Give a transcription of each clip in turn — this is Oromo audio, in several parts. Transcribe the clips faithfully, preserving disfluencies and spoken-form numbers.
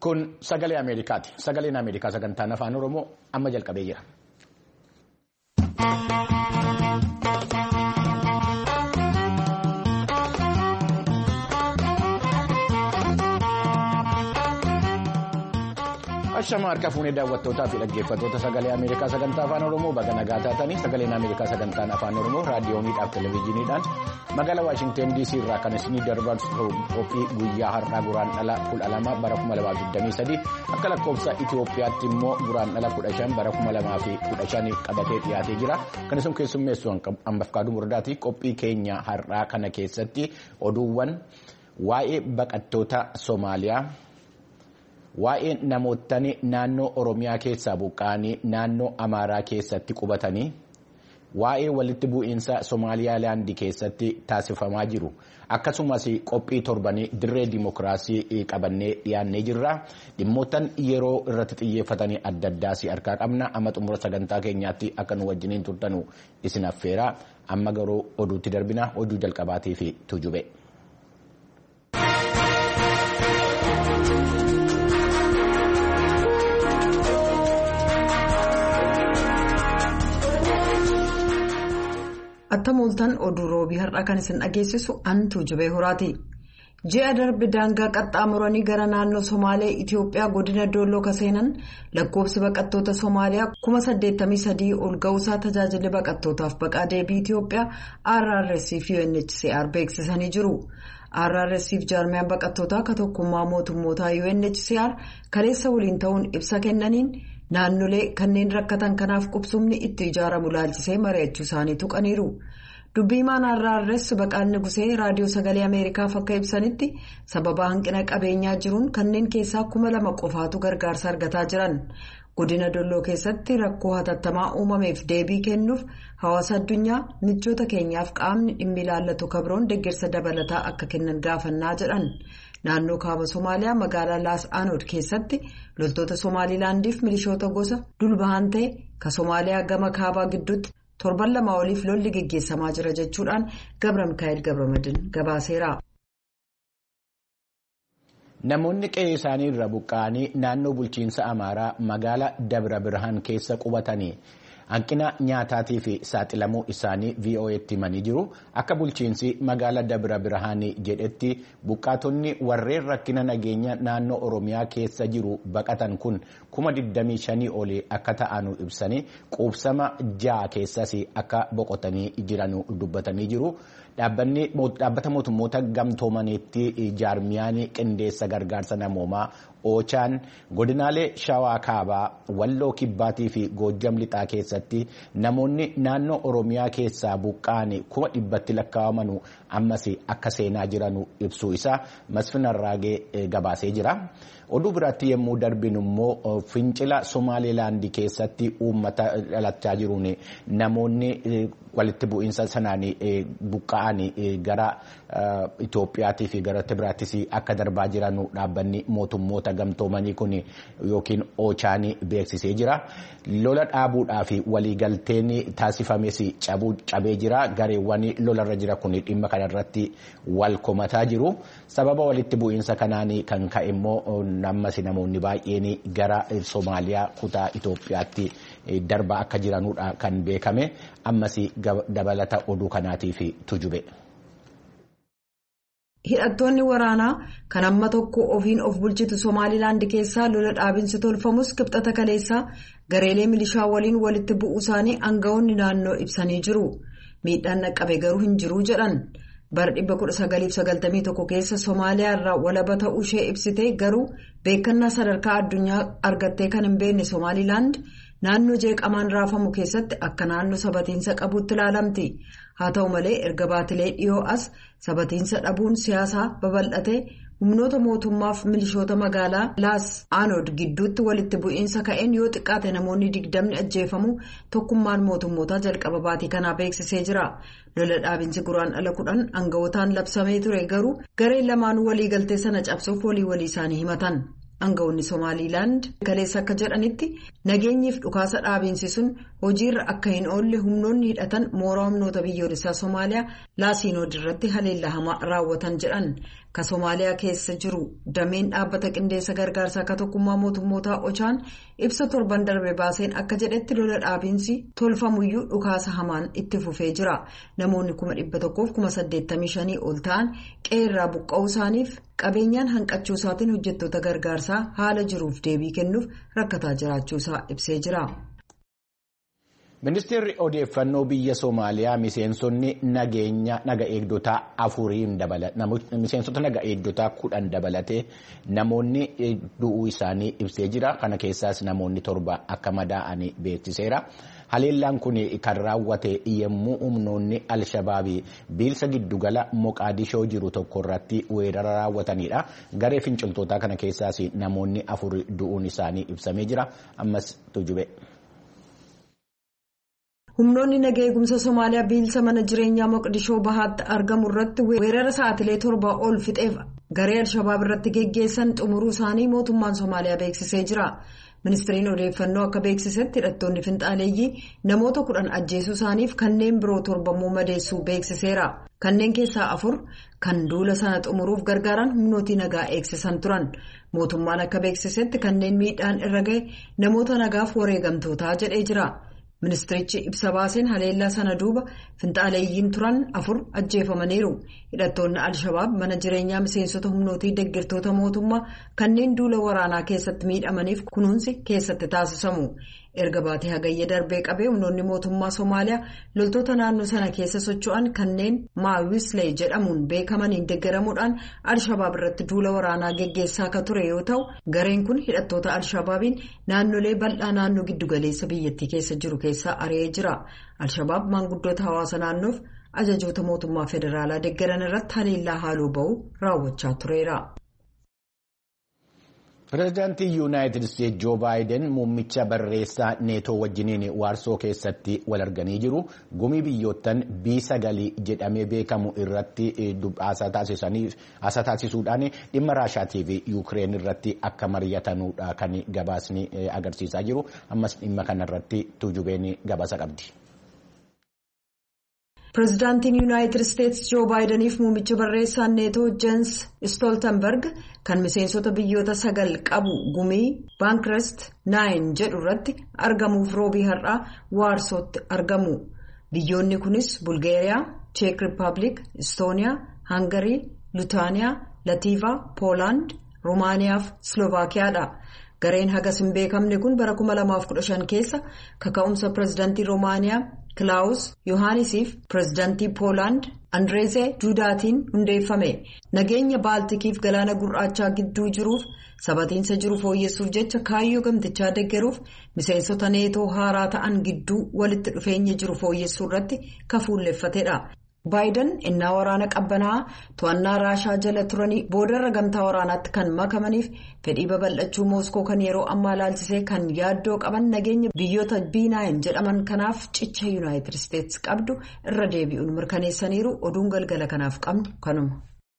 Kun sagalee Ameerikaati. Sagaleen Ameerikaa sagantaan afaan Oromoo amma jalqabee jira. Ashama harka fuunee daawwattootaa fi dhaggeeffattoota sagalee Ameerikaa sagantaa afaan Oromoo baga nagaa taatanii sagaleen Ameerikaa sagantaan afaan Oromoo raadiyooniidhaaf televezyiiniidhaan magaalaa Waashingten D C irraa kan isinii darbarsu qophii guyyaa har'aa guraandhala kudha lama bara kuma lamaa fi digdamii sadii akka lakkoofsa Itoophiyaatti immoo guraandhala kudha shan bara kuma lamaa fi kudha shanii qabatee dhiyaatee jira. Kan isin keessummeessu Ambafkaaduu Murdaati. Qophii keenya har'aa kana keessatti oduuwwan waa'ee baqattoota Soomaaliyaa. Waa'ee namootni naannoo Oromiyaa keessaa buqqa'anii naannoo Amaaraa keessatti qubatanii waa'ee walitti bu'iinsa Somaaliyaalaandii keessatti taasifamaa jiru akkasumas qophii torbanii dirree dimokiraasii qabannee dhiyaannee jirra. Dhimmootan yeroo irratti xiyyeeffatanii adda addaas harkaa qabna. Amma xumura sagantaa keenyaatti akka nu wajjiniin turtanu isin affeera. Amma garuu oduutti darbina. Oduu jalqabaatii fi tujube. Attamooltan oduu roobii har'aa kan isin dhageessisu antu jubee horaati. Ji'a darbe daangaa qaxxaamuranii gara naannoo Somaalee Itiyoophiyaa godina Dolloo kaseenan lakkoofsi baqattoota Somaaliyaa kuma saddeettamii sadii ol ga'uusaa tajaajilli baqattootaaf baqaa deebii Itiyoophiyaa R R S fi U N H C R beeksisanii jiru. R R S fi jaarmiyaan baqattootaa akka tokkummaa mootummootaa U N H C R kaleessa waliin ta'uun ibsa kennaniin naannolee kanneen rakkatan kanaaf qubsumni itti ijaaramu laalchisee mari'achuu isaanii tuqaniiru. Dubbiimaan R R S baqaanni gusee raadiyoo sagalee Ameerikaaf akka ibsanitti sababa hanqina qabeenyaa jiruun kanneen keessaa kuma lama qofaatu gargaarsa argataa jiran. Godina Dolloo keessatti rakkoo hatattamaa uumameef deebii kennuuf hawaasa addunyaa michoota keenyaaf qaamni dhimmi ilaallatu kabroon deeggarsa dabalataa akka kennan gaafannaa jedhan. Naannoo kaaba Somaaliyaa magaalaa Laas Aanood keessatti loltoota Somaalilaandiif milishoota gosa dulbahan ta'e ka Somaaliyaa gama kaabaa gidduutti torban lama oliif lolli geggeessamaa jira jechuudhaan Gabra Mikaa'el Gabramadin gabaaseera. Namoonni qe'ee isaanii irra buqqa'anii naannoo bulchiinsa Amaaraa magaalaa Dabra Birhaan keessa qubatanii hanqina nyaataatii fi saaxilamuu isaanii V O A'tti himanii jiru. Akka bulchiinsi magaalaa Dabra Birhaan jedhetti buqqaatonni warreen rakkina nageenya naannoo Oromiyaa keessa jiru baqatan kun kuma digdamii shanii olii akka ta'anu ibsanii quubsama ja'a keessas akka boqotanii jiranu dubbatanii jiru. Dhaabbata mootummoota gamtoomaniitti jaarmiyaan qindeessa gargaarsa namoomaa Oochaan godinaalee Shawaa Kaabaa, Walloo Kibbaatii fi Goojjam Lixaa keessatti namoonni naannoo Oromiyaa keessaa buqqa'anii kuma dhibbatti lakkaa'amanu ammas akka seenaa jiranu ibsuu isaa Masfin Arraagee gabaasee jira. Oduu biraatti yommuu darbinu immoo fincila Somaalilaandii keessatti uummata dhalachaa jiruun namoonni walitti bu'iinsa sanaan buqqa'anii gara Itoophiyaatii fi gara biraattis akka darbaa jiranu dhaabbanni mootummoota gamtoomanii kun yookiin Oochaanii beeksisee jira. Lola dhaabuudhaa fi waliigalteen taasifames cabee jira. Gareewwan lolarra jira kun dhimma kanarratti wal komataa jiru. Sababa walitti bu'iinsa kanaan kan ka'e immoo ammas namoonni baay'een gara Somaaliyaa kutaa Itoophiyaatti darbaa akka jiranudha kan beekame. Ammas dabalata oduu kanaatiif tujube. Hidhattoonni waraanaa kan amma tokko ofiin of bulchitu Somaalilaand keessaa lola dhaabinsi tolfamus kibxata kaleessaa gareelee milishaa waliin walitti bu'uu isaanii aangawoonni naannoo ibsanii jiru. Miidhaan dhaqqabe garuu hin jiru jedhan. Bara dhibba kudha sagaliif sagaltamii tokko keessa Somaaliyaa irraa walaba ta'uu ishee ibsitee garuu beekannaa sadarkaa addunyaa argattee kan hin beekne Somaalilaand naannoo jeeqamaan raafamu keessatti akka naannoo sabatiinsa qabuutti ilaalamti. Haa ta'u malee erga baatilee dhiyoo as sabatiinsa dhabuun siyaasaa babal'atee humnoota mootummaaf milishoota magaalaa Laas Aanood gidduutti walitti bu'iinsa ka'een yoo xiqqaate namoonni digdamni ajjeefamu tokkummaan mootummootaa jalqaba baatii kanaa beeksisee jira. Lola dhaabinsi guraandhala kudhan aangawotaan labsamee ture garuu gareen lamaan waliigaltee sana cabsuuf walii walii isaanii himatan. Aangawoonni Somaalilaand kaleessa akka jedhanitti nageenyiif dhukaasa dhaabinsi sun hojiirra akka hin oolle humnoonni hidhatan mooraa humnoota biyyoolessaa Somaaliyaa Laas Aanood irratti haleellaa hamaa raawwatan jedhan. ka Somaaliyaa keessa jiru dameen dhaabbata qindeessa gargaarsaa akka tokkummaa mootummootaa Ochaan ibsa torban darbe baaseen akka jedhetti lola dhaabiinsi tolfamuyyuu dhukaasa hamaan itti fufee jira. Namoonni kuma dhibba tokkoof kuma saddeettamii shanii ol ta'an qeerraa buqqa'uu isaaniif qabeenyaan hanqachuu isaatiin hojjettoota gargaarsaa haala jiruuf deebii kennuuf rakkataa jiraachuu isaa ibsee jira. Ministeerri odeeffannoo biyya Somaaliyaa miseensonni nageenya naga eegdotaa afuriin dabalate miseensota naga eegdotaa kudhan dabalatee namoonni du'uu isaanii ibsee jira. Kana keessaas namoonni torba akka madaa'anii beeksiseera. Haleellaan kun kan raawwate yommuu humnoonni Alshabaabii biilsa giddugala Moqaadishoo jiru tokko irratti weerara raawwatanidha. Garee finciltootaa kana keessaas namoonni afur du'uun isaanii ibsamee jira. Ammas tujube. Humnoonni nagaa eegumsa Somaaliyaa biilsa mana jireenyaa Moqdishoo bahaatti argamu irratti weerara sa'aatilee torba ol fixeef garee Alshabaab irratti geggeessan xumuruu isaanii mootummaan Somaaliyaa beeksisee jira. Ministeerri odeeffannoo akka beeksisetti hidhattoonni finxaaleeyyii namoota kudhan ajjeesuu isaaniif kanneen biroo torbammoo madeessuu beeksiseera. Kanneen keessaa afur kan duula sana xumuruuf gargaaran humnooti nagaa eegsisan turan. Mootummaan akka beeksisetti kanneen miidhaan irra gahe namoota nagaaf wareegamtootaa jedhee jira. Ministeerichi ibsa baaseen haleellaa sana duuba finxaaleeyyiin turan afur ajjeefamaniiru. Hidhattoonni Alshabaab mana jireenyaa miseensota humnootii deeggartoota mootummaa kanneen duula waraanaa keessatti miidhamaniif kunuunsi keessatti taasisamu. Erga baatee hagayya darbee qabee humnoonni mootummaa Somaaliyaa loltoota naannoo sana keessa socho'an kanneen Maawislee jedhamuun beekamaniin deeggaramuudhaan Alshabaab irratti duula waraanaa geggeessaa akka ture yoo ta'u, gareen kun hidhattoota Alshabaabiin naannolee bal'aa naannoo giddugaleessa biyyattii keessa jiru keessaa ari'ee jira. Alshabaab maanguddoota hawaasa naannoof ajajoota mootummaa federaalaa deeggaran irratti haleellaa haaloo ba'u raawwachaa tureera. Pireezidaantii Yuunaayitid Isteetsi Joo Baayiden muummicha barreessaa neetoo wajjiniin waarsoo keessatti wal arganii jiru. Gumii biyyoottan bii sagalii jedhamee beekamu irratti haasaa taasisuudhaan dhimma Raashaatii fi Yuukireen irratti akka mari'atanuudha kan gabaasni agarsiisaa jiru. Ammas dhimma kanarratti tuujubeen gabaasa qabdi. Pireezidaantiin Yuunaayitid Isteetsi Joo Baayideniif muummicha barreessaan neetoo Jeens Stoltenberg kan miseensota biyyoota sagal qabu gumii Baankrest naayin jedhu irratti argamuuf roobii har'aa waarsootti argamu. Biyyoonni kunis Bulgeeriyaa, Cheek Rippaabilik, Istooniyaa, Hangarii, Lutaaniyaa, Latiivaa, Poolaand, Rumaaniyaa fi Slovaakiyaadha. Gareen hagas hin beekamne kun bara kuma lamaaf kudha shan keessa kaka'umsa pireezidaantii Rumaaniyaa Kilaawus Yohaanisiif pireezidaantii Poolaand Andreezee Duudaatiin hundeeffame. Nageenya Baaltikiif galaana gurraachaa gidduu jiruuf sabatiinsa jiru fooyyessuuf jecha kaayyoo gamtichaa deeggaruuf miseensota neetoo haaraa ta'an gidduu walitti dhufeenya jiru fooyyessuu irratti kafuulleeffatedha. Baayiden innaa waraana qabbanaa to'annaa Raashaa jala turanii boodarra gamtaa waraanaatti kan makamaniif fedhii babal'achuu Mooskoo kan yeroo ammaa ilaalchisee kan yaaddoo qaban nageenya biyyoota bii naayin jedhaman kanaaf cicha Yuunaayitid Isteetsi qabdu irra deebi'uun mirkaneessaniiru. Oduun galgala kanaaf qabnu kanuma.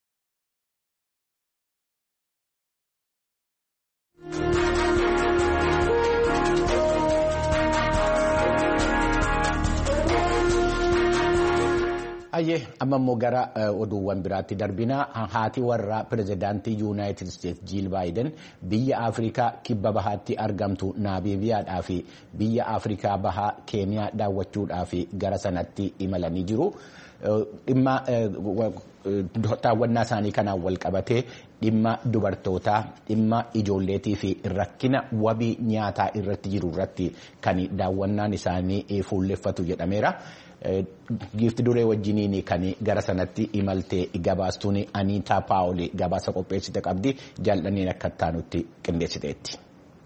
Ayyee amma immoo gara oduuwwan biraatti darbina. Haati warraa pireezidaantii Yuunaayitid Isteetsi Jiil Baayiden biyya Afrikaa kibba bahaatti argamtu Naabiibiyaadhaa fi biyya Afrikaa bahaa Keeniyaa daawwachuudhaaf gara sanatti imalanii jiru. Dhimma daawwannaa isaanii kanaan wal qabatee dhimma dubartootaa, dhimma ijoolleetii fi rakkina wabii nyaataa irratti jiru irratti kan daawwannaan isaanii fuulleffatu jedhameera. Giifti duree wajjiniin kan gara sanatti imalte gabaastuun Aniitaa Paawul gabaasa qopheessite qabdi. Jaalladheen akka taanutti qindeessiteetti.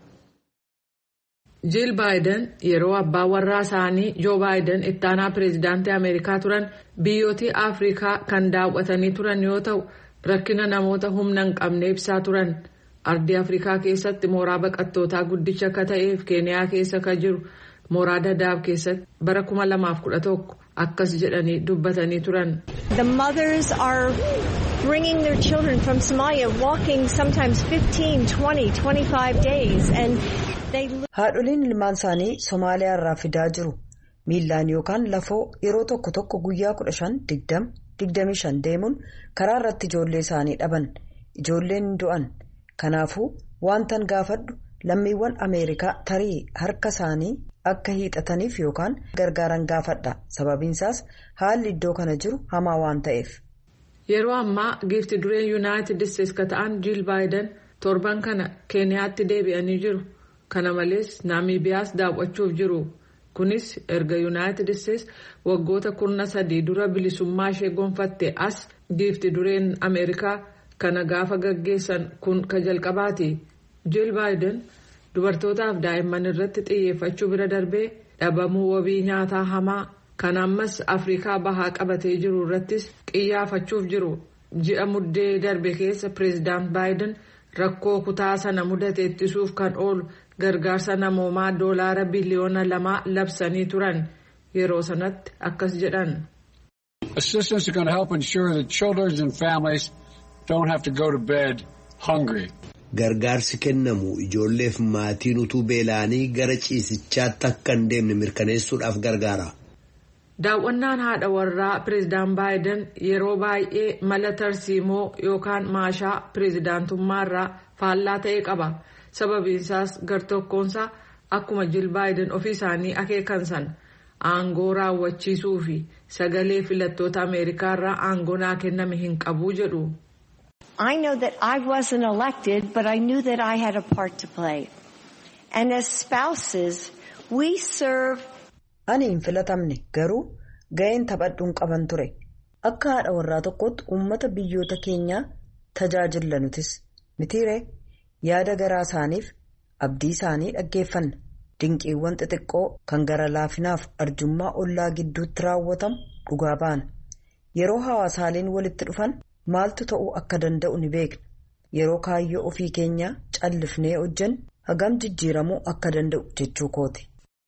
Jiil Baayiden yeroo abbaa warraa isaanii Joo Baayiden ittaanaa pireezidaantii Ameerikaa turan biyyoota Afrikaa kan daawwatanii turan yoo ta'u rakkina namoota humna hin qabne ibsaa turan. Ardii Afrikaa keessatti mooraa baqattootaa guddicha akka ta'eef Keeniyaa keessa kan jiru mooraa Dadaab keessatti bara kuma lamaaf kudha tokko akkas jedhanii dubbatanii turan. The mothers are bringing their children from Somalia walking sometimes fifteen, twenty, twenty-five days and they haadholiin ilmaan isaanii Somaaliyaa irraa fidaa jiru. Miillaan yookaan lafoo yeroo tokko tokko guyyaa kudha shan digdam digdamii shan deemuun karaa irratti ijoollee isaanii dhaban. Ijoolleen du'an. Kanaafuu wantan gaafadhu lammiiwwan Ameerikaa tarii harka isaanii akka hiixataniif yookaan gargaaran gaafadha. Sababiinsaas haalli iddoo kana jiru hamaa waan ta'eef. Yeroo ammaa giifti dureen Yuunaayitid Isteetsi ka ta'an Jiil Baayiden torban kana Keeniyaatti deebi'anii jiru. Kana malees Naamiibiyaas daawwachuuf jiru. Kunis erga Yuunaayitid Isteetsi waggoota kurna sadii dura bilisummaa ishee gonfatte as giifti dureen Ameerikaa kana gaafa gaggeessan kun ka jalqabaati. Jiil Baayiden dubartootaaf daa'imman irratti xiyyeeffachuu bira darbee dhabamuu wabii nyaataa hamaa kan ammas Afrikaa bahaa qabatee jiru irrattis qiyyaafachuuf jiru. Ji'a muddee darbe keessa pireezidaant Baayiden rakkoo kutaa sana mudate ittisuuf kan oolu gargaarsa namoomaa doolaara biliyoona lamaa labsanii turan. Yeroo sanatti akkas jedhan. Assistance is going to help ensure that children and families don't have to go to bed hungry. Gargaarsi kennamu ijoolleef maatiin utuu beela'anii gara ciisichaatti akka hin deemne mirkaneessuudhaaf gargaara. Daawwannaan haadha warraa pireezidaant Baayiden yeroo baay'ee mala tarsiimoo yookaan maashaa pireezidaantummaarraa faallaa ta'e qaba. Sababiinsaas gartokkoonsaa akkuma Jiil Baayiden ofii isaanii akeekan san aangoo raawwachiisuu fi sagalee filattoota Ameerikaarraa aangoo naa kenname hin qabu jedhu. I know that I wasn't elected, but I knew that I had a part to play. And as spouses, we serve. Ani hin filatamne garuu ga'een taphadhuun qaban ture. Akka haadha warraa tokkotti uummata biyyoota keenyaa tajaajilla nutis. Mitiiree yaada garaa isaaniif abdii isaanii dhaggeeffanna. Dinqiiwwan xixiqqoo kan gara laafinaaf arjummaa ollaa gidduutti raawwatamu dhugaa baana. Yeroo hawaasaaleen walitti dhufan maaltu ta'uu akka danda'u ni beekna. Yeroo kaayyoo ofii keenyaa callifnee hojjennu hagam jijjiiramuu akka danda'u jechuu kooti.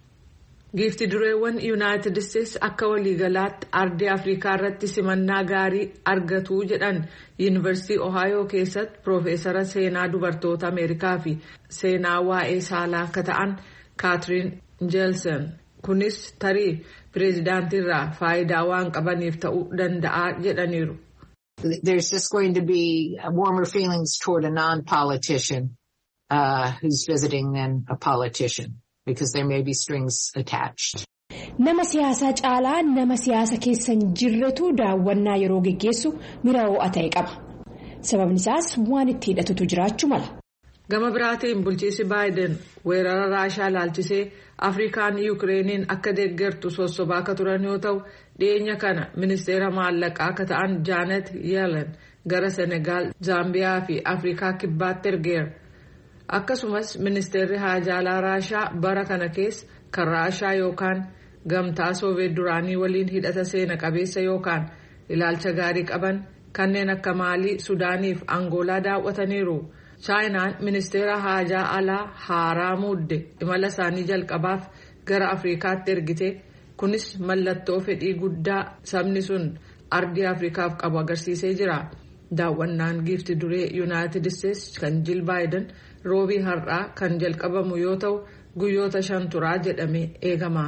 Giifti dureewwan Yuunaayitid Isteetsi akka waliigalaatti ardii Afrikaa irratti simannaa gaarii argatu jedhan Yuunivarsiitii Ohaayoo keessatti Piroofeesara seenaa dubartoota Ameerikaa fi seenaa waa'ee saalaa akka ta'an Kaatiriin Jeelsen. Kunis tarii pireezidaantiirraa faayidaa waan qabaniif ta'uu danda'a jedhaniiru. There's just going to be warmer feelings toward a non-politician uh, who's visiting than a politician. Because there may be strings attached. Nama siyaasaa caalaa nama siyaasa keessa hin jirretu daawwannaa yeroo geggeessu mira ho'a ta'e qaba. Sababni isaas waan itti hidhatutu jiraachuu mala. Gama biraatiin bulchiinsi Baayiden weerara Raashaa laalchisee Afrikaan Yukireeniin akka deeggartu sossobaa akka turan yoo ta'u dhiyeenya kana ministeera maallaqaa akka ta'an Jaanet Yeelen gara Senegaal, Zaambiyaa fi Afrikaa kibbaatti ergeera. Akkasumas ministeerri haajaalaa Raashaa bara kana keessa kan Raashaa yookaan gamtaa Sooviyeet duraanii waliin hidhata seena qabeessa yookaan ilaalcha gaarii qaban kanneen akka Maalii, Sudaanii fi Angoolaa daawwataniiru. Chaayinaan ministeera haajaa alaa haaraa muudde imala isaanii jalqabaaf gara Afrikaatti ergite. Kunis mallattoo fedhii guddaa sabni sun ardii Afrikaaf qabu agarsiisee jira. Daawwannaan giifti duree Yuunaayitid Isteetsi kan Jiil Baayiden roobii har'aa kan jalqabamu yoo ta'u guyyoota shan turaa jedhamee eegama.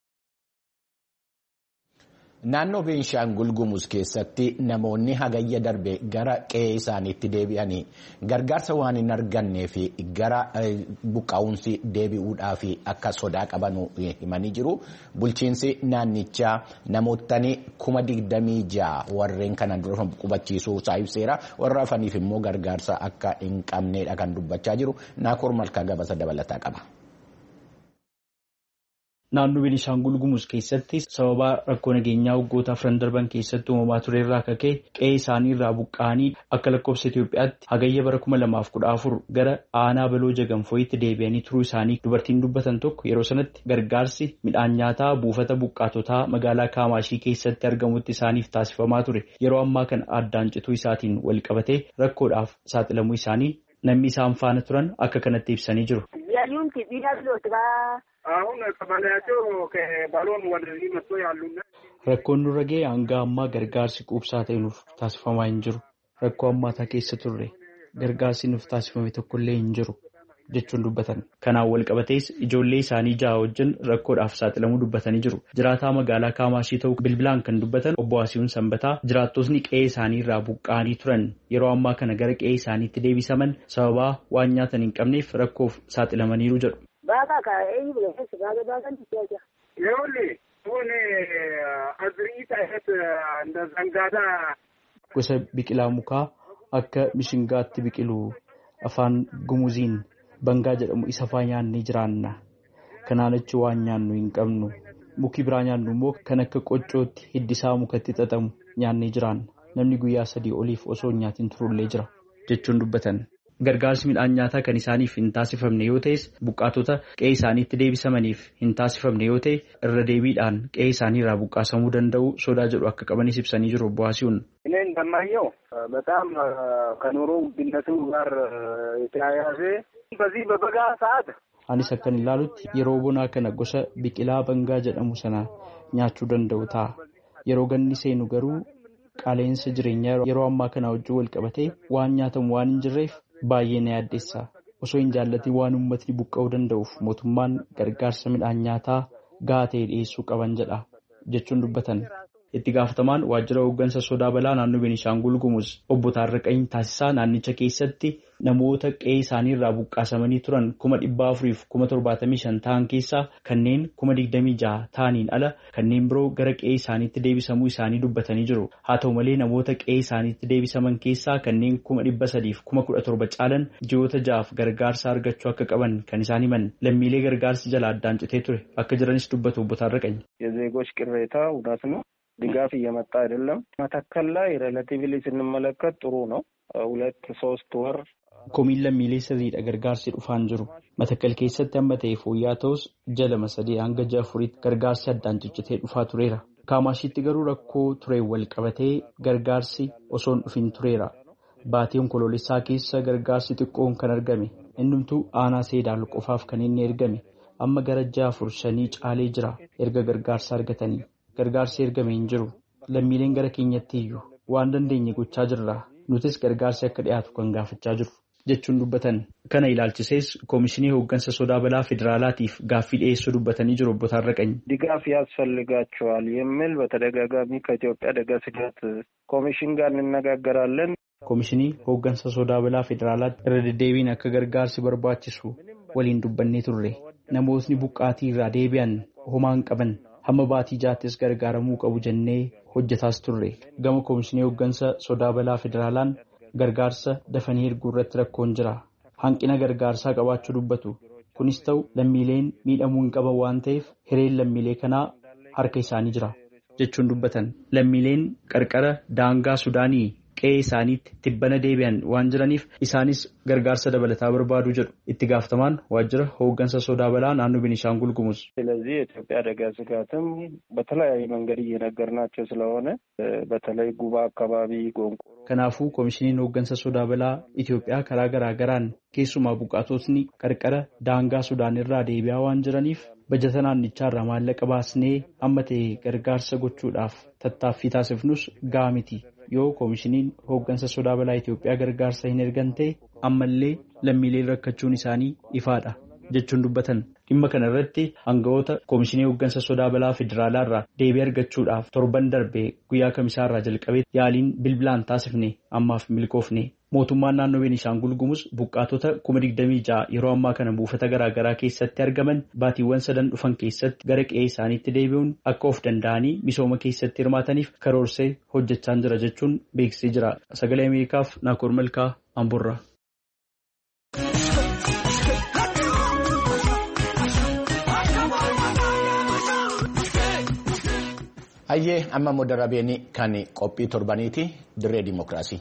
Naannoo Beenshaangul Gumuz keessatti namoonni hagayya darbe gara qe'ee isaaniitti deebi'anii gargaarsa waan hin argannee fi gara buqqaa'umsi deebi'uudhaaf akka sodaa qaban himanii jiru. Bulchiinsi naannichaa namootni kuma digdamii ja'a warreen kanan dura qubachiisuu isaa ibseera. Warra hafaniif immoo gargaarsa akka hin qabneedha kan dubbachaa jiru. Naakoor Malkaa gabasa dabalataa qaba. Naannoo Beenishaangul Gumuz keessatti sababa rakkoo nageenyaa waggoota afran darban keessatti uumamaa ture irraa ka'ee qe'ee isaanii irraa buqqa'anii akka lakkoofsa Itoophiyaatti hagayya bara kuma lamaaf kudha afur gara aanaa baloo jagamfooyitti deebi'anii turuu isaanii dubartiin dubbatan tokko yeroo sanatti gargaarsi midhaan nyaataa buufata buqqaatotaa magaalaa Kaamaashii keessatti argamutti isaaniif taasifamaa ture. Yeroo ammaa kana addaan cituu isaatiin wal qabatee rakkoodhaaf saaxilamuu isaanii namni isaan faana turan akka kanatti ibsanii jiru. Rakkoon nurra ga'e hanga ammaa gargaarsi quubsaa ta'e nuuf taasifamaa hin jiru. Rakkoo hammaataa keessa turre gargaarsi nuuf taasifame tokkollee hin jiru. jechuun dubbatan. Kanaan wal qabatees ijoollee isaanii ja'a wajjin rakkoodhaaf saaxilamuu dubbatanii jiru. Jiraataa magaalaa Kaamaashii ta'uu bilbilaan kan dubbatan obbo Asiihuun Sanbataa jiraattotni qe'ee isaanii irraa buqqa'anii turan yeroo ammaa kana gara qe'ee isaaniitti deebisaman sababaa waan nyaatan hin qabneef rakkoof saaxilamaniiru jedhu. Gosa biqilaa mukaa akka mishingaatti biqilu afaan gumuziin bangaa jedhamu isa faa nyaannee jiraanna. Kanaan achi waan nyaannu hin qabnu. Muki biraa nyaannu immoo kan akka qoccootti hiddisaa mukatti xaxamu nyaannee jiraanna. Namni guyyaa sadii oliif osoo hin nyaatin turullee jira jechuun dubbatan. Gargaarsi midhaan nyaataa kan isaaniif hin taasifamne yoo ta'es buqqaatota qe'ee isaaniitti deebisamaniif hin taasifamne yoo ta'e irra deebiidhaan qe'ee isaanii irraa buqqaasamuu danda'u sodaa jedhu akka qabanis ibsanii jiru obbo Asiihuun. እኔ እንደማየው በጣም ከኑሮ ውድነቱ ጋር የተያያዘ በዚህ በበጋ ሰዓት Anis akkan ilaalutti yeroo bonaa kana gosa biqilaa bangaa jedhamu sana nyaachuu danda'u ta'a. Yeroo ganni seenu garuu qaala'insa jireenyaa yeroo ammaa kana wajjin wal qabatee waan nyaatamu waan hin jirreef baay'ee na yaaddeessa. Osoo hin jaallatin waan uummatni buqqa'uu danda'uuf mootummaan gargaarsa midhaan nyaataa gahaa ta'e dhiyeessuu qaban jedha jechuun dubbatan. Itti gaafatamaan waajjira hooggansa sodaa balaa naannoo Beenishaangul Gumuz obbo Taarraqanii Taasisaa naannicha keessatti namoota qe'ee isaanii irraa buqqaasamanii turan kuma dhibba afuriif kuma torbaatamii shan ta'an keessaa kanneen kuma digdamii jaha ta'aniin ala kanneen biroo gara qe'ee isaaniitti deebisamuu isaanii dubbatanii jiru. Haa ta'u malee namoota qe'ee isaaniitti deebisaman keessaa kanneen kuma dhibba sadiif kuma kudha torba caalan ji'oota ja'aaf gargaarsa argachuu akka qaban kan isaan himan lammiilee gargaarsi jala addaan citee ture akka jiranis dubbatu obbo Taarraqanii. የዜጎች ቅሬታ እውነት ነው። ድጋፍ እየመጣ አይደለም። መተከል ላይ ሪሌቲቭሊ ስንመለከት ጥሩ ነው። ሁለት ሶስት ወር komiin lammiilee sirriidha gargaarsi dhufaan jiru. Matakkal keessatti amma ta'e fooyya'aa ta'us jalama sadii hanga ja'a afuriitti gargaarsi addaan ciccitee dhufaa tureera. Kaamaashiitti garuu rakkoo tureen wal qabatee gargaarsi osoon dhufin tureera. Baatii onkoloolessaa keessa gargaarsi xiqqoon kan argame innumtuu aanaa seedaal qofaaf kan inni ergame amma gara ja'a afur shanii caalee jira erga gargaarsa argatanii. Gargaarsi ergame hin jiru. Lammiileen gara keenyatti iyyuu waan dandeenye gochaa jirra. Nutis gargaarsi akka dhiyaatu kan gaafachaa jiru jechuun dubbatan. Kana ilaalchisees Koomishinii Hooggansa Sodaa Balaa Federaalaatiif gaaffii dhiyeessuu dubbatanii jiru obbo Taarraqanii. ድጋፍ ያስፈልጋቸዋል የሚል በተደጋጋሚ ከኢትዮጵያ አደጋ ስጋት ኮሚሽን ጋር እንነጋገራለን። Koomishinii Hooggansa Sodaa Balaa Federaalaatti irra deddeebiin akka gargaarsi barbaachisu waliin dubbannee turre. Namootni buqqaatii irraa deebi'an homaa hin qaban. Hamma baatii jaattis gargaaramuu qabu jennee hojjetaas turre. Gama Koomishinii Hooggansa Sodaa Balaa Federaalaan gargaarsa dafanii erguu irratti rakkoon jira. Hanqina gargaarsaa qabaachuu dubbatu. Kunis ta'u lammiileen miidhamuu hin qaban waan ta'eef hireen lammiilee kanaa harka isaanii jira jechuun dubbatan. Lammiileen qarqara daangaa Sudaanii qe'ee isaaniitti tibbana deebi'an waan jiraniif isaanis gargaarsa dabalataa barbaadu jedhu itti gaafatamaan waajjira hooggansa sodaa balaa naannoo Beenishaangul Gumuz. ስለዚህ የኢትዮጵያ አደጋ ስጋትም በተለያየ መንገድ እየነገርናቸው ስለሆነ በተለይ ጉባ አካባቢ ጎንቆሮ Kanaafuu koomishiniin hooggansa sodaa balaa Itoophiyaa karaa garaa garaan keessumaa buqqaatotni qarqara daangaa Sudaan irraa deebi'aa waan jiraniif bajata naannichaa irraa maallaqa baasnee amma ta'e gargaarsa gochuudhaaf tattaaffii taasifnus gahaa miti. Yoo koomishiniin hooggansa sodaa balaa Itoophiyaa gargaarsa hin ergan ta'e ammallee lammiileen rakkachuun isaanii ifaadha jechuun dubbatan. Dhimma kana irratti hanga'oota koomishinii hooggansa sodaa balaa federaalaa irraa deebii argachuudhaaf torban darbee guyyaa kamisaa irraa jalqabee yaaliin bilbilaan taasifne ammaaf milkoofne. Mootummaan naannoo Beenishaangul Gumuz buqqaatota kuma digdamii ja'a yeroo ammaa kana buufata garaa garaa keessatti argaman baatiiwwan sadan dhufan keessatti gara qe'ee isaaniitti deebi'uun akka of danda'anii misooma keessatti hirmaataniif karoorsee hojjechaa jira jechuun beeksisee jira. Sagalee Ameerikaaf Naakoor Malkaa Amboorraa. Hayyee amma modaraabeen kan qophii torbaniiti dirree dimokiraasii.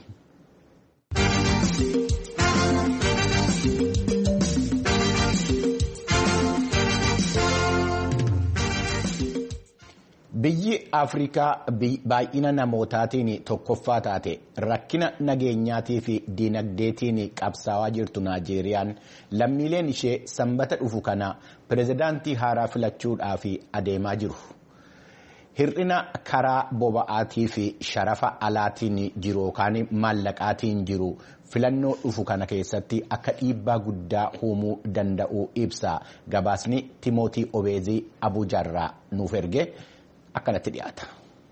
Biyyi Afrikaa baay'ina namootaatiin tokkoffaa taate rakkina nageenyaatii fi diinagdeetiin qabsaawaa jirtu Naajeeriyaan lammiileen ishee sanbata dhufu kana pirezidaantii haaraa filachuudhaaf adeemaa jiru. Hir'ina karaa boba'aatii fi sharafa alaatiin jiru yookaan maallaqaatiin jiru filannoo dhufu kana keessatti akka dhiibbaa guddaa uumuu danda'u ibsa. Gabaasni Timootii Obeezii Abuujaarraa nuuf erge akkanatti dhiyaata.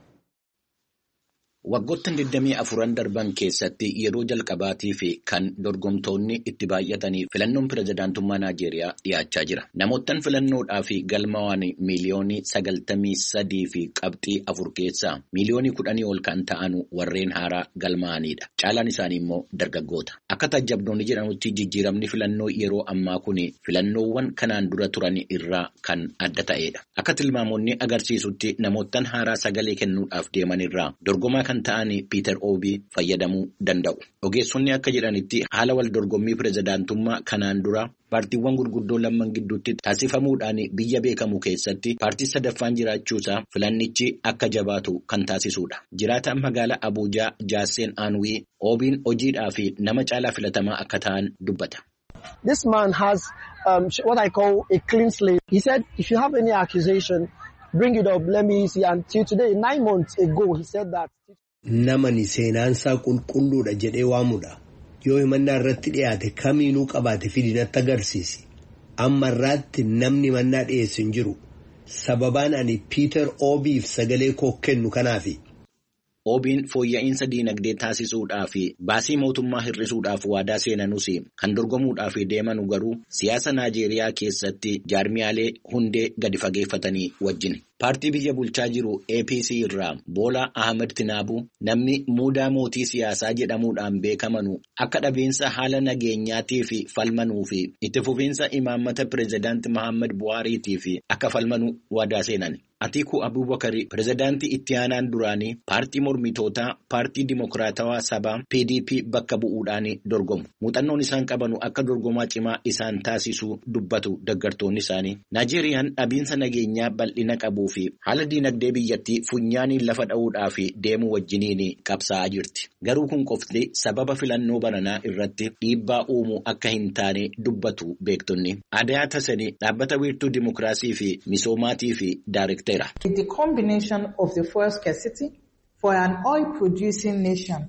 Waggoottan digdamii afuran darban keessatti yeroo jalqabaatii fi kan dorgomtoonni itti baay'atanii filannoon pirezidaantummaa Naayijeeriyaa dhiyaachaa jira. Namoottan filannoodhaa fi galmaawwan miiliyoonii sagaltamii sadii fi qabxii afur keessaa miiliyoonii kudhanii ol kan ta'an warreen haaraa galmaa'anidha. Caalaan isaanii immoo dargaggoota. Akka taajjabdoonni jedhamutti jijjiiramni filannoo yeroo ammaa kun filannoowwan kanaan dura turan irraa kan adda ta'edha. Akka tilmaamoonni agarsiisutti namoottan haaraa sagalee kennuudhaaf deeman irraa dorgomaa kan ta'an Piiter Oobii fayyadamuu danda'u. Ogeessonni akka jedhanitti haala wal dorgommii pirezidaantummaa kanaan dura paartiiwwan gurguddoo lamman gidduutti taasifamuudhaan biyya beekamu keessatti paartii sadaffaan jiraachuusaa filannichi akka jabaatu kan taasisudha. Jiraataan magaalaa Abuujaa Jaasseen Aanwii Oobiin hojiidhaa fi nama caalaa filatamaa akka ta'an dubbata. This man has um, what I call a clean slate. He said, if you have any accusation, bring it up. Let me see. Until today, nine months ago, he said that. Namani seenaansaa qulqulluudha jedhee waamudha. Yoo himannaa irratti dhiyaate kamiinuu qabaate fidinatti agarsiisi. Amma irraatti namni himannaa dhiyeessu hin jiru. Sababaan ani Piiter Oobiif sagalee koo kennu kanaafi. Oobiin fooyya'insa diinagdee taasisuudhaa fi baasii mootummaa hir'isuudhaaf waadaa seenanus kan dorgomuudhaaf deemanu garuu siyaasa Naayijeeriyaa keessatti jaarmiyaalee hundee gadi fageeffatanii wajjin. Paartii biyya bulchaa jiru A P C irraa Boolaa Ahmed Tinaabu namni muudaa mootii siyaasaa jedhamuudhaan beekamanu akka dhabiinsa haala nageenyaatii fi falmanuu fi itti fufiinsa imaammata pirezidaanti Muhammad Buhaariitii fi akka falmanuu waadaa seenan. Atiikuu Abubakari pirezidaantii itti aanaan duraanii paartii mormitootaa paartii dimokiraatawaa sabaa P D P bakka bu'uudhaan dorgomu. Muuxannoon isaan qabanu akka dorgomaa cimaa isaan taasisuu dubbatu deeggartoonni isaanii. Naayijeeriyaan dhabiinsa nageenyaa bal'ina qabuu fi haala diinagdee biyyattii funyaaniin lafa dha'uudhaaf deemu wajjiniin qabsaa'aa jirti. Garuu kun qofti sababa filannoo bananaa irratti dhiibbaa uumuu akka hin taane dubbatu beektonni. Adayaa Tasanii dhaabbata wiirtuu dimokiraasii fi misoomaatii fi daarektara. The combination of the fuel scarcity for an oil-producing nation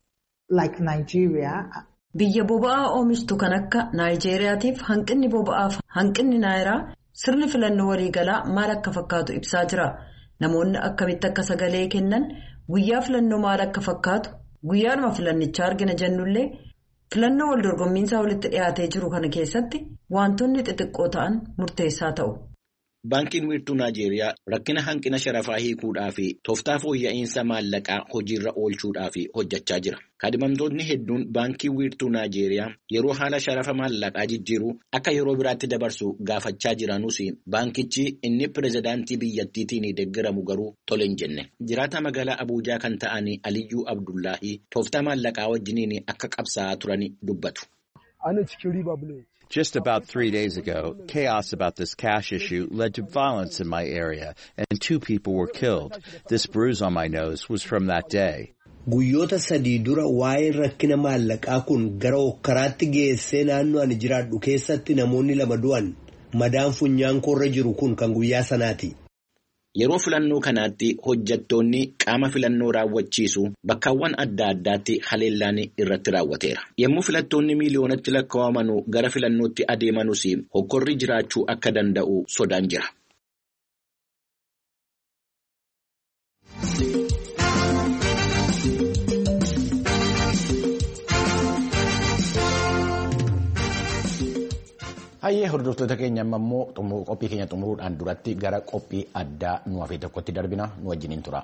like Nigeria. Biyya boba'aa oomishtu kan akka Naayijeriyaatiif hanqinni boba'aaf hanqinni naayiraa sirni filannoo waliigalaa maal akka fakkaatu ibsaa jira. Namoonni akkamitti akka sagalee kennan guyyaa filannoo maal akka fakkaatu guyyaadhuma filannichaa argina jennullee filannoo wal dorgommiinsaa walitti dhiyaatee jiru kana keessatti wantoonni xixiqqoo ta'an murteessaa ta'u. Baankiin wiirtuu Naayijeeriyaa rakkina hanqina sharafaa hiikuudhaa fi tooftaa fooyya'insa maallaqaa hojiirra oolchuudhaa fi hojjechaa jira. Kaadhimamtoonni hedduun baankii wiirtuu Naayijeeriyaa yeroo haala sharafa maallaqaa jijjiiruu akka yeroo biraatti dabarsu gaafachaa jiranuus baankichi inni pirezidaantii biyyattiitiin deeggaramu garuu tole hin jenne. Jiraataa magaalaa Abuujaa kan ta'an Aliyyuu Abdullaahii tooftaa maallaqaa wajjiniin akka qabsaa'aa turan dubbatu. Just about three days ago, chaos about this cash issue led to violence in my area, and two people were killed. This bruise on my nose was from that day. Guyyoota sadii dura waa'een rakkina maallaqaa kun gara hokkaraatti geessee naannoo ani jiraadhu keessatti namoonni lama du'an. Madaan funyaan koorra jiru kun kan guyyaa sanaati. Yeroo filannoo kanaatti hojjettoonni qaama filannoo raawwachiisu bakkaawwan adda addaatti haleellaan irratti raawwateera. Yommuu filattoonni miiliyoonatti lakkaa'aman gara filannootti adeemanus hokkorri jiraachuu akka danda'u sodaan jira. Hayyee hordoftoota keenya amma immoo qophii keenya xumuruudhaan duratti gara qophii addaa nu hafee tokkotti darbina nu wajjiniin tura.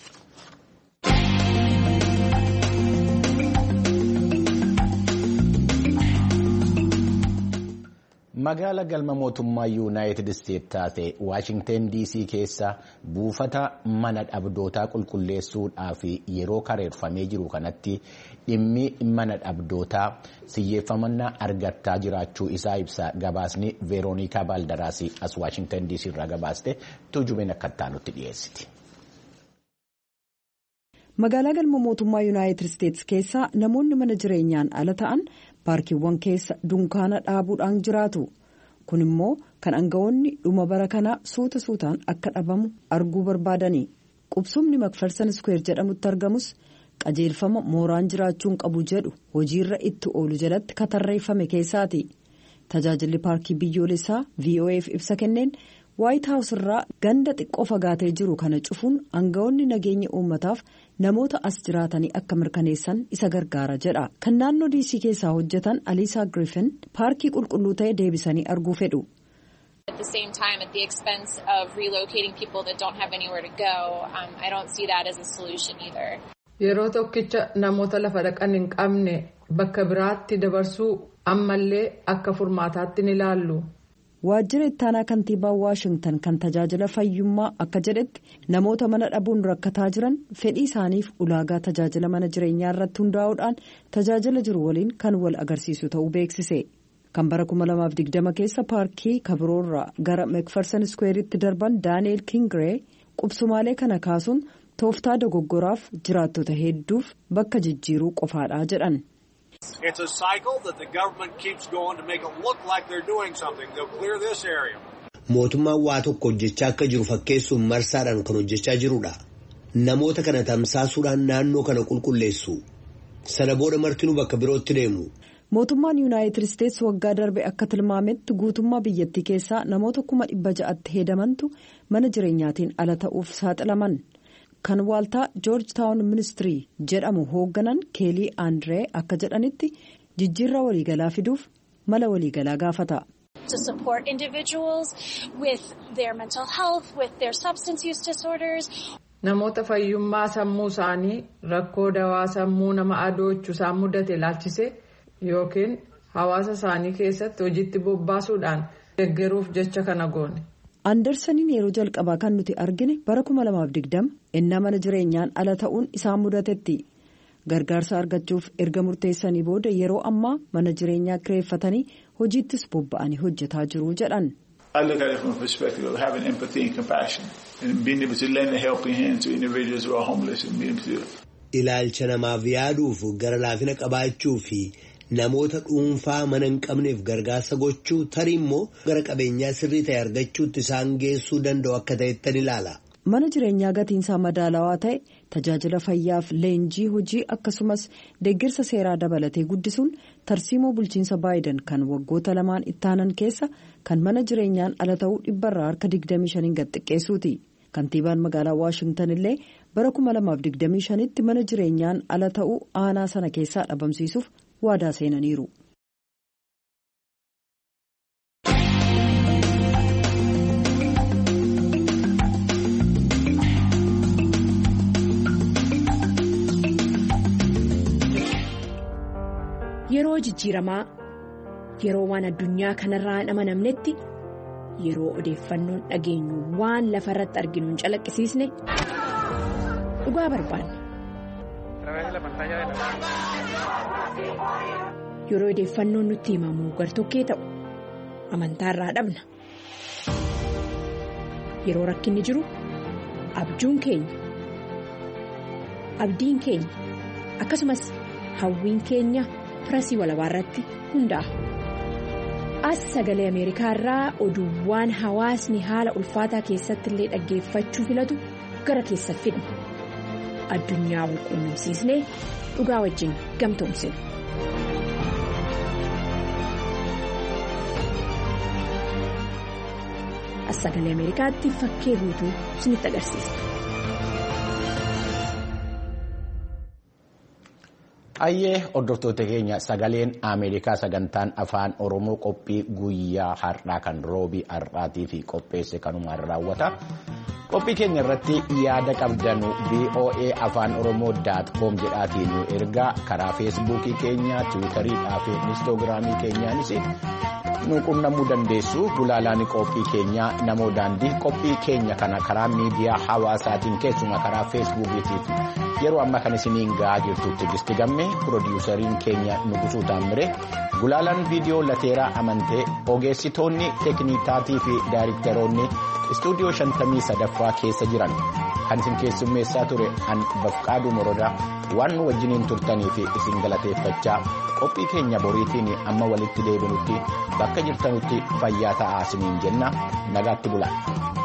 Magaala galma mootummaa Yuunaayitid Isteet taate Waashingten D C keessa buufata mana dhabdootaa qulqulleessuudhaaf yeroo kareeffamee jiru kanatti dhimmi mana dhabdootaa xiyyeeffannaa argataa jiraachuu isaa ibsa. Gabaasni Veeroonikaa Baaldaraasii as Waashingten D C irraa gabaaste tuujubeen akka taanutti dhiyeessiti. Magaalaa galma mootummaa Yuunaayitid Isteets keessa namoonni mana jireenyaan ala ta'an paarkiiwwan keessa dunkaana dhaabuudhaan jiraatu. kun immoo kan aangawoonni dhuma bara kanaa suuta suutaan akka dhabamu arguu barbaadani. Qubsumni Macpherson Square jedhamutti argamus qajeelfama mooraan jiraachuun qabu jedhu hojiirra itti oolu jalatti katarreeffame keessaati. Tajaajilli paarkii biyyoolessaa V O F ibsa kenneen White House irraa ganda xiqqoo fagaatee jiru kana cufuun aangawoonni nageenya uummataaf namoota as jiraatanii akka mirkaneessan isa gargaara jedha. Kan naannoo D C keessaa hojjetan Alisa Griffin paarkii qulqulluu ta'e deebisanii arguu fedhu. At the same time, at the expense of relocating people that don't have anywhere to go, um, I don't see that as a solution either. Yeroo tokkicha namoota lafa dhaqan hin qabne bakka biraatti dabarsuu ammallee akka furmaataatti ni ilaallu. Waajjira ittaanaa kantiibaa Waashingtan kan tajaajila fayyummaa akka jedhetti namoota mana dhabuun rakkataa jiran fedhii isaaniif ulaagaa tajaajila mana jireenyaa irratti hundaa'uudhaan tajaajila jiru waliin kan wal agarsiisu ta'uu beeksise. Kan bara kuma lamaaf digdama keessa paarkii kabiroorraa gara Macpherson Square'itti darban Daani'eel Kingiree qubsumaalee kana kaasuun tooftaa dogoggoraaf jiraattota hedduuf bakka jijjiiruu qofaadha jedhan. It's a cycle that the government keeps going to make it look like they're doing something. They'll clear this area. Mootummaan waa tokko hojjechaa akka jiru fakkeessuun marsaadhaan kan hojjechaa jirudha. Namoota kana tamsaasuudhaan naannoo kana qulqulleessu. Sana booda martinuu bakka birootti deemu. Mootummaan Yuunaayitid Isteets waggaa darbe akka tilmaametti guutummaa biyyattii keessaa namoota kuma dhibba ja'atti hedamantu mana jireenyaatiin ala ta'uuf saaxilaman. Kan waaltaa George Town Ministry jedhamu hoogganan Keelii Andree akka jedhanitti jijjiirraa waliigalaa fiduuf mala waliigalaa gaafata. To support individuals with their mental health, with their substance use disorders. Namoota fayyummaa sammuu isaanii rakkoo dawaa sammuu nama adoochu isaan mudate ilaalchise yookiin hawaasa isaanii keessatti hojiitti bobbaasuudhaan deeggaruuf jecha kana goone. Andersaniin yeroo jalqabaa kan nuti argine bara kuma lamaaf digdama innaa mana jireenyaan ala ta'uun isaan mudatetti. Gargaarsa argachuuf erga murteessanii booda yeroo ammaa mana jireenyaa kireeffatanii hojiittis bobba'anii hojjetaa jiru jedhan. I look at it from a perspective of having empathy and compassion and being able to lend a helping hand to individuals who are homeless and being able to. Ilaalcha namaaf yaaduuf gara laafina qabaachuu fi namoota dhuunfaa mana hin qabneef gargaarsa gochuu tarii immoo gara qabeenyaa sirrii ta'e argachuutti isaan geessuu danda'u akka ta'ettan ilaala. Mana jireenyaa gatiinsaa madaalawaa ta'e tajaajila fayyaaf leenjii hojii akkasumas deeggarsa seeraa dabalatee guddisuun tarsiimoo bulchiinsa Baayiden kan waggoota lamaan ittaanan keessa kan mana jireenyaan ala ta'uu dhibbarraa harka digdamii shaniin gad xiqqeessuuti. Kantiibaan magaalaa Waashingtan illee bara kuma lamaaf digdamii shanitti mana jireenyaan ala ta'uu aanaa sana keessaa dhabamsiisuuf waadaa seenaniiru. Yeroo jijjiiramaa yeroo waan addunyaa kanarraa hin amanamnetti yeroo odeeffannoon dhageenyu waan lafa irratti arginu hin calaqqisiisne dhugaa barbaanna. Yeroo odeeffannoon nutti himamu gartokkee ta'u amantaarraa dhabna. Yeroo rakkinni jiru abjuun keenya abdiin keenya akkasumas hawwiin keenya. Firasii walabaa irratti hundaa'a. As sagalee Ameerikaa irraa oduuwwan hawaasni haala ulfaataa keessatti illee dhaggeeffachuu filatu gara keessa fidna. Addunyaa wal quunnamsiisnee dhugaa wajjin gamtoomsina. As sagalee Ameerikaatti fakkee guutuu isinitti agarsiisa. Ayyee hordoftoota keenya sagaleen Ameerikaa sagantaan afaan Oromoo qophii guyyaa har'aa kan roobii har'aatii fi qopheesse kanumaan raawwata. Qophii keenya irratti yaada qabdanu V O A afaan Oromoo daat koom jedhaatiin nu ergaa karaa feesbuukii keenya tiwiitarii fi inistoogiraamii keenyaanis nu qunnamuu dandeessu. Gulaalaan qophii keenya namoo daandii qophii keenya kana karaa miidiyaa hawaasaatiin keessumaa karaa feesbuukiitiif yeroo amma kan isiniin gahaa jirtutti gisti gamme piroodiwusariin keenya Nugusuu Taammire gulaalaan viidiyoo Lateeraa Amantee ogeessitoonni teeknikaatii fi daayiriktaroonni istuudiyoo shantamii sadaffaa keessa jiran kan isin keessummeessaa ture an Bafqaaduu Morodaa waan nu wajjiniin turtanii fi isin galateeffachaa qophii keenya boriitiin amma walitti deebinutti bakka jirtanutti fayyaa ta'aa isiniin jenna nagaatti bulaa.